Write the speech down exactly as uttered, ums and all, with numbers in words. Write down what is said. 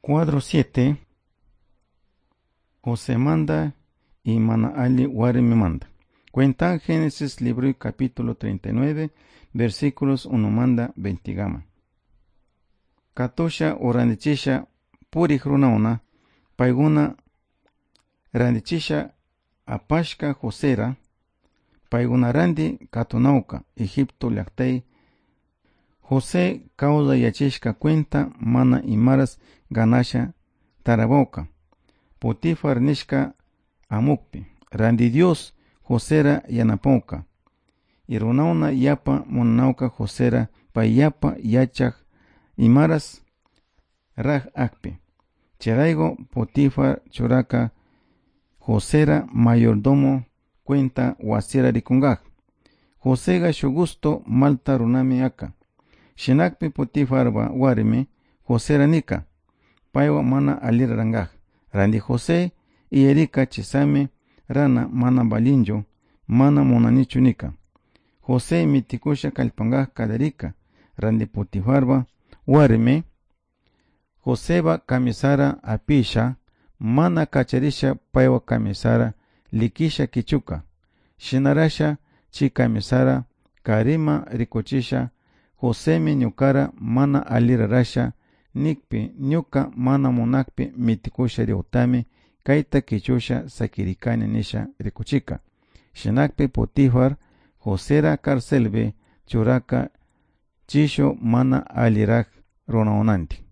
Cuadro siete. José manda y mana ali warmi manda. Cuenta Génesis libro y capítulo treinta y nueve, versículos uno manda veinte gama. Katosha o randichisha puri hrunauna, paiguna randichisha apashka Josera, paiguna randi katunauka, Egipto llaktay. José causa yachishka cuenta mana imaras ganasha taraboka. Potifar nishka amukpi. Randi Dios Josera yanapoka. Y runauna yapa monauka Josera pa yapa yachak imaras raj akpi. Cheraigo Potifar churaka Josera mayordomo cuenta wasira rikungaj. Josega shugusto malta runami aka. Shinakpi Potifarba warime Josera nika. Paiwa mana alira rangaj. Randi José y Erika chisame rana mana balinjo mana monanichu nika. José mitikusha kalpangaj kaderika. Randi Potifarba warime Joseba kamisara apisha mana kacharisha paiwa kamisara likisha kichuka. Shinarasha chi kamisara karima rikuchisha Josemi nyukara mana alirarasha nikpi nyuka mana monakpi mitikusha riutami kaita kichusha sakirikani nisha rikuchika. Shinakpi Potifar Josera karcelbe churaka chisho mana aliraj ronaonanti.